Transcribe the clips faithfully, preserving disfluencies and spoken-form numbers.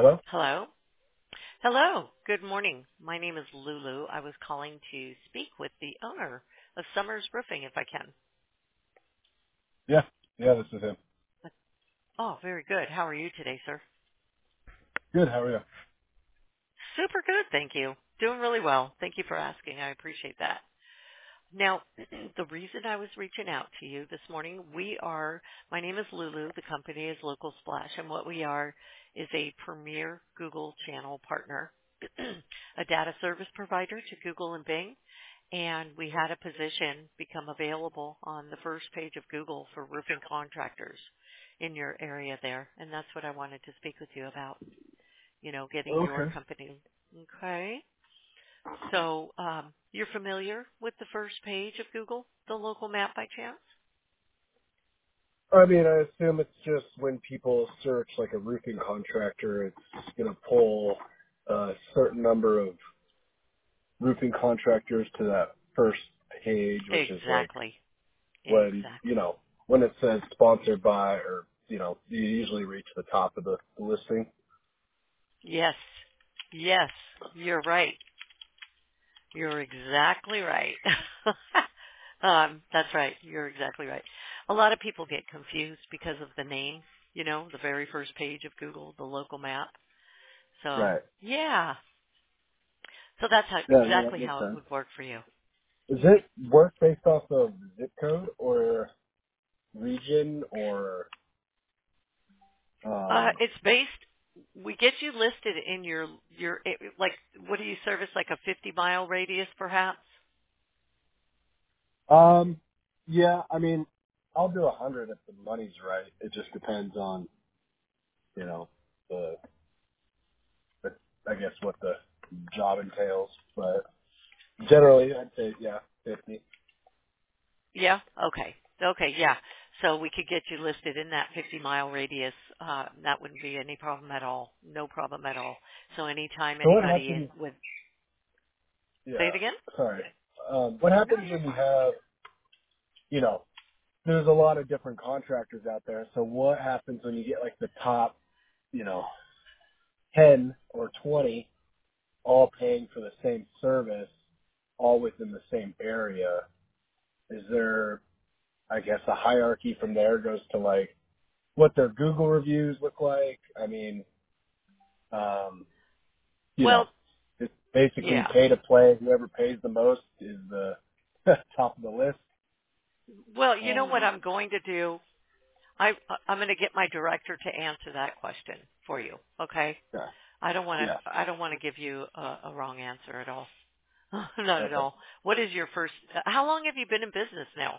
Hello? Hello? Hello. Good morning. My name is Lulu. I was calling to speak with the owner of Summers Roofing, if I can. Yeah. Yeah, this is him. Oh, very good. How are you today, sir? Good, how are you? Super good, thank you. Doing really well. Thank you for asking. I appreciate that. Now, the reason I was reaching out to you this morning, we are, my name is Lulu, the company is Local Splash, and what we are is a premier Google channel partner, a data service provider to Google and Bing, and we had a position become available on the first page of Google for roofing contractors in your area there, and that's what I wanted to speak with you about, you know, getting your Okay. company. Okay. So um, you're familiar with the first page of Google, the local map by chance? I mean, I assume it's just when people search like a roofing contractor, it's going to pull a certain number of roofing contractors to that first page, which is like Exactly. when, you Exactly. know, when it says sponsored by or, you know, you usually reach the top of the listing. Yes. Yes. You're right. You're exactly right. um, that's right. You're exactly right. A lot of people get confused because of the name, you know, the very first page of Google, the local map. So, Right. yeah. So that's how, Yeah, no, that exactly makes how it sense. would work for you. Is it work based off of zip code or region or, Uh, um, it's based. We get you listed in your your it- like. What do you service? Like a fifty mile radius, perhaps? Um, yeah, I mean, I'll do a hundred if the money's right. It just depends on, you know, the, the, I guess what the job entails. But generally, I'd say yeah, fifty. Yeah. Okay. Okay. Yeah. So we could get you listed in that fifty mile radius. Uh, that wouldn't be any problem at all. No problem at all. So anytime So what anybody happens? would say Yeah, it again. sorry. Um, what No, happens you're when you fine. have, you know, there's a lot of different contractors out there. So what happens when you get like the top, you know, ten or twenty all paying for the same service, all within the same area? Is there, I guess, a hierarchy from there goes to like what their Google reviews look like? I mean, um, you know, Well, it's basically yeah. pay to play. Whoever pays the most is the top of the list. Well, you know what Um, I'm going to do? I I'm going to get my director to answer that question for you. Okay. yeah, I don't want yeah, to. I don't want to give you a, a wrong answer at all. Not at okay. all. What is your first? How long have you been in business now?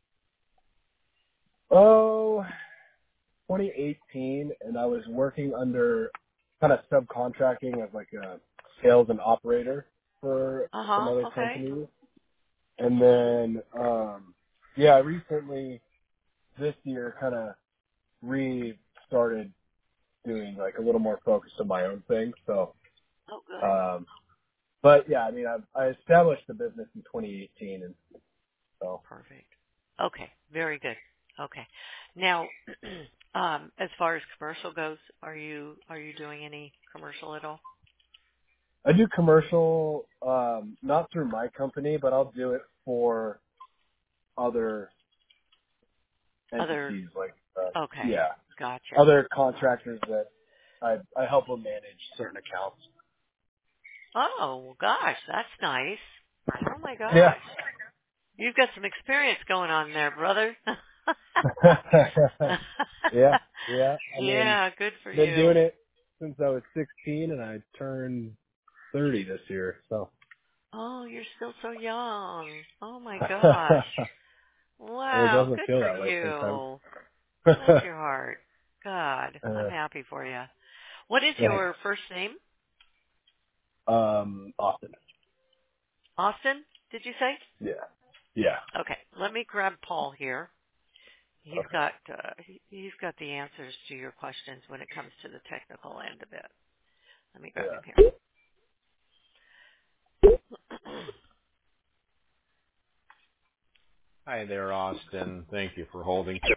Oh, twenty eighteen, and I was working under kind of subcontracting as like a sales and operator for Uh some other huh. Okay. companies. And Mhm. then, um, yeah, I recently this year kind of restarted doing like a little more focused on my own thing. So, Oh, good. um, but yeah, I mean, I, I established the business in twenty eighteen, and so Perfect. Okay. Very good. Okay. Now, um, as far as commercial goes, are you are you doing any commercial at all? I do commercial, um, not through my company, but I'll do it for other Other. entities, like uh, Okay. yeah, Gotcha. other All right. contractors that I I help them manage certain accounts. Oh gosh, that's nice. Oh my Yeah. gosh. You've got some experience going on there, brother. yeah, yeah. I mean, Yeah, good for been you. doing it since I was sixteen, and I turned thirty this year. So. Oh, you're still so young. Oh my gosh. It Wow, doesn't good feel for that way sometimes. you. Bless your heart. God, I'm uh, happy for you. What is thanks. your first name? Um, Austin. Austin, did you say? Yeah. Yeah. Okay, let me grab Paul here. He's Okay. got uh, he, he's got the answers to your questions when it comes to the technical end of it. Let me grab him Yeah. here. Hi there, Austin. Thank you for holding.